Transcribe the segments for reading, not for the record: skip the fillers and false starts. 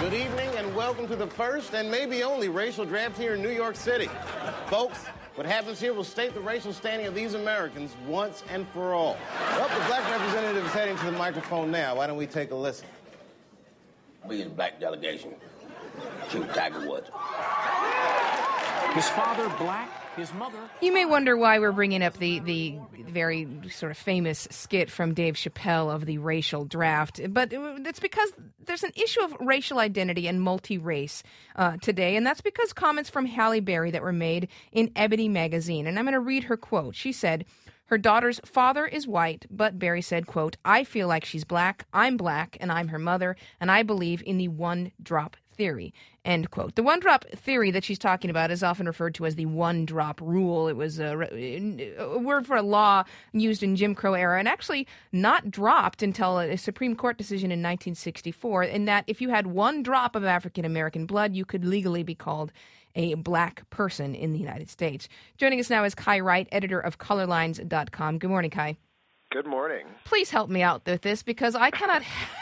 Good evening and welcome to the first and maybe only racial draft here in New York City. Folks, what happens here will state the racial standing of these Americans once and for all. Well, the black representative is heading to the microphone now. Why don't we take a listen? We in the black delegation. Shoot Tiger Woods. His father black, his mother. You may wonder why we're bringing up the very sort of famous skit from Dave Chappelle of the racial draft, but it's because there's an issue of racial identity and multi-race today, and that's because comments from Halle Berry that were made in Ebony magazine. And I'm going to read her quote. She said, her daughter's father is white, but Berry said, quote, I feel like she's black, I'm black, and I'm her mother, and I believe in the one-drop theory, end quote. The one-drop theory that she's talking about is often referred to as the one-drop rule. It was a word for a law used in Jim Crow era and actually not dropped until a Supreme Court decision in 1964, in that if you had one drop of African-American blood, you could legally be called a black person in the United States. Joining us now is Kai Wright, editor of Colorlines.com. Good morning, Kai. Good morning. Please help me out with this because I cannot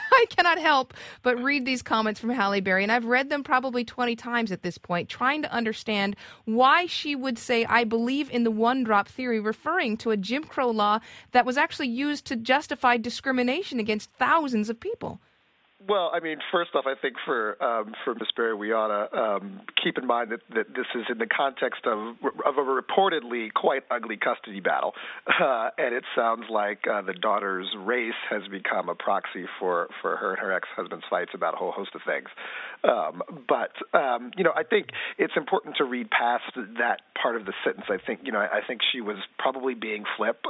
help but read these comments from Halle Berry, and I've read them probably 20 times at this point, trying to understand why she would say, I believe in the one-drop theory, referring to a Jim Crow law that was actually used to justify discrimination against thousands of people. Well, I mean, first off, I think for Ms. Berry, we ought to keep in mind that this is in the context of a reportedly quite ugly custody battle, and it sounds like the daughter's race has become a proxy for her and her ex-husband's fights about a whole host of things. But I think it's important to read past that part of the sentence. I think she was probably being flip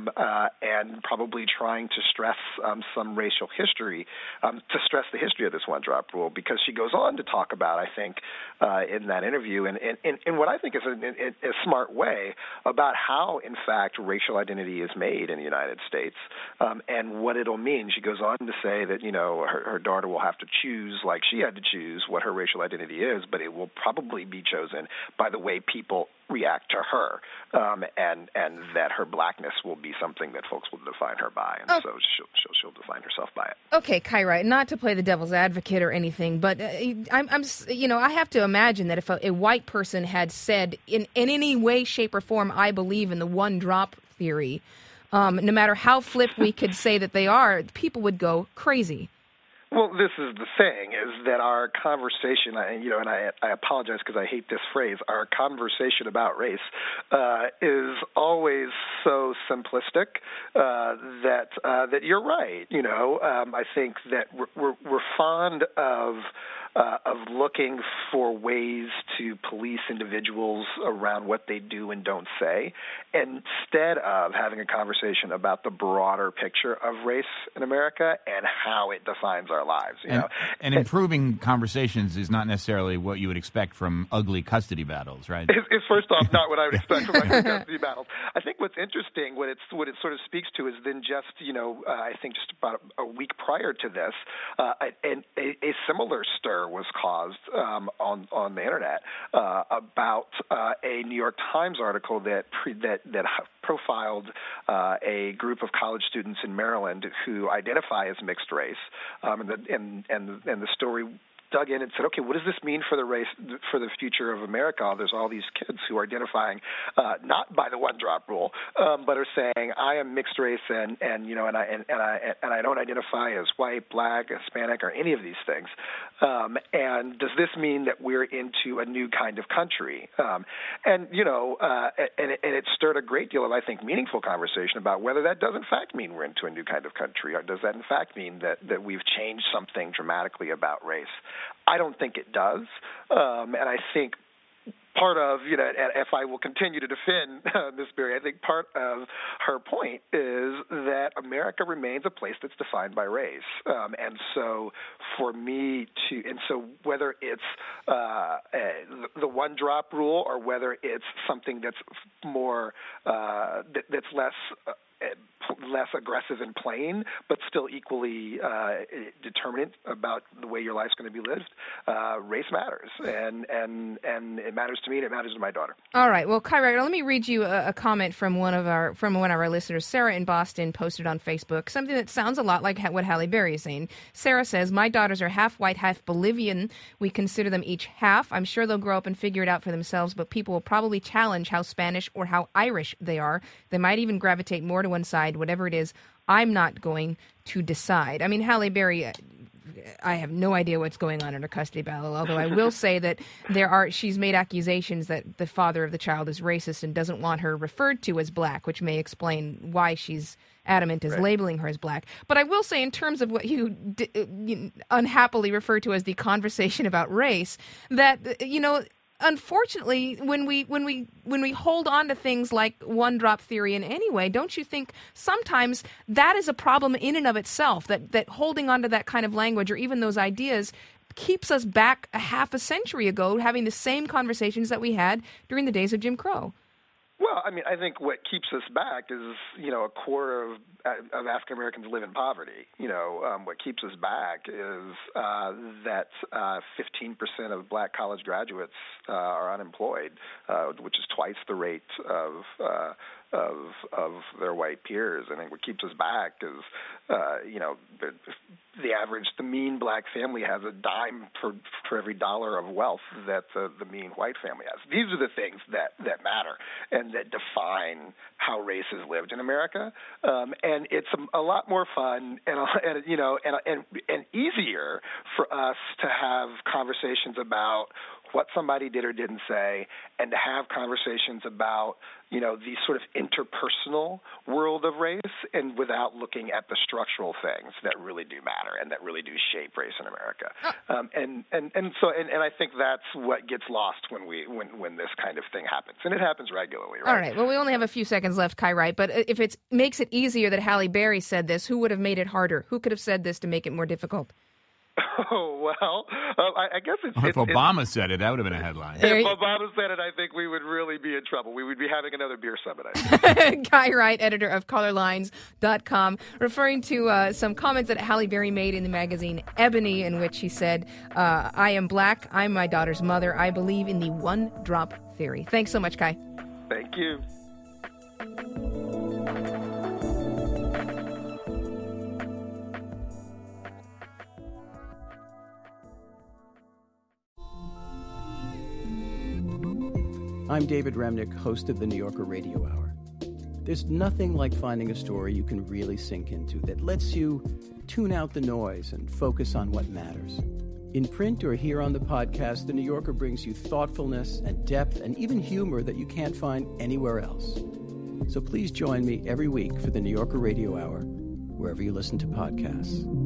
and probably trying to stress some racial history, to stress the history of this one-drop rule, because she goes on to talk about, I think, in that interview, and in what I think is a smart way, about how, in fact, racial identity is made in the United States and what it'll mean. She goes on to say that, her daughter will have to choose, like she had to choose, what her racial identity is, but it will probably be chosen by the way people react to her, and that her blackness will be something that folks will define her by, and so she'll define herself by it. Okay, Kai Wright, not to play the devil's advocate or anything, but I have to imagine that if a white person had said in any way, shape, or form, I believe in the one-drop theory, no matter how flip we could say that they are, people would go crazy. Well, this is the thing, is that our conversation, and I apologize because I hate this phrase, our conversation about race is always so simplistic that you're right. I think that we're fond of looking for ways to police individuals around what they do and don't say, instead of having a conversation about the broader picture of race in America and how it defines our lives. And improving conversations is not necessarily what you would expect from ugly custody battles, right? It's first off not what I would expect from ugly custody battles. I think what's interesting, what it sort of speaks to, is then just I think just about a week prior to this, a similar stir was caused on the internet about a New York Times article that profiled a group of college students in Maryland who identify as mixed race, and the story dug in and said, okay, what does this mean for the future of America? There's all these kids who are identifying not by the one-drop rule, but are saying I am mixed race and I don't identify as white, black, Hispanic, or any of these things. And does this mean that we're into a new kind of country? And it stirred a great deal of, I think, meaningful conversation about whether that does in fact mean we're into a new kind of country, or does that in fact mean that we've changed something dramatically about race? I don't think it does, and I think part of, if I will continue to defend Ms. Berry, I think part of her point is that America remains a place that's defined by race. And so for me so whether it's the one-drop rule or whether it's something that's more, that's less less aggressive and plain, but still equally determinant about the way your life's going to be lived. Race matters, and it matters to me, and it matters to my daughter. All right. Well, Kai, let me read you a comment from one of our listeners. Sarah in Boston posted on Facebook something that sounds a lot like what Halle Berry is saying. Sarah says, "My daughters are half white, half Bolivian. We consider them each half. I'm sure they'll grow up and figure it out for themselves, but people will probably challenge how Spanish or how Irish they are. They might even gravitate more to one side. Whatever it is, I'm not going to decide." I mean, Halle Berry, I have no idea what's going on in her custody battle, although I will say that she's made accusations that the father of the child is racist and doesn't want her referred to as black, which may explain why she's adamant as labeling her as black. But I will say, in terms of what you unhappily refer to as the conversation about race, that, unfortunately, when we hold on to things like one drop theory in any way, don't you think sometimes that is a problem in and of itself, that holding on to that kind of language or even those ideas keeps us back a half a century ago having the same conversations that we had during the days of Jim Crow? Well, I mean, I think what keeps us back is, a quarter of African Americans live in poverty. What keeps us back is that 15% of black college graduates are unemployed, which is twice the rate of their white peers. I think what keeps us back is, the mean black family has a dime for every dollar of wealth that the mean white family has. These are the things that matter and that define how race is lived in America. And it's a lot more fun and easier for us to have conversations about what somebody did or didn't say, and to have conversations about, the sort of interpersonal world of race, and without looking at the structural things that really do matter and that really do shape race in America. And I think that's what gets lost when this kind of thing happens, and it happens regularly. Right? All right. Well, we only have a few seconds left, Kai Wright. But if it makes it easier that Halle Berry said this, who would have made it harder? Who could have said this to make it more difficult? Oh, well, I guess it's... If Obama said it, that would have been a headline. If Obama said it, I think we would really be in trouble. We would be having another beer summit, I think. Kai Wright, editor of ColorLines.com, referring to some comments that Halle Berry made in the magazine Ebony, in which she said, "I am black. I'm my daughter's mother. I believe in the one-drop theory." Thanks so much, Kai. Thank you. I'm David Remnick, host of the New Yorker Radio Hour. There's nothing like finding a story you can really sink into that lets you tune out the noise and focus on what matters. In print or here on the podcast, the New Yorker brings you thoughtfulness and depth and even humor that you can't find anywhere else. So please join me every week for the New Yorker Radio Hour, wherever you listen to podcasts.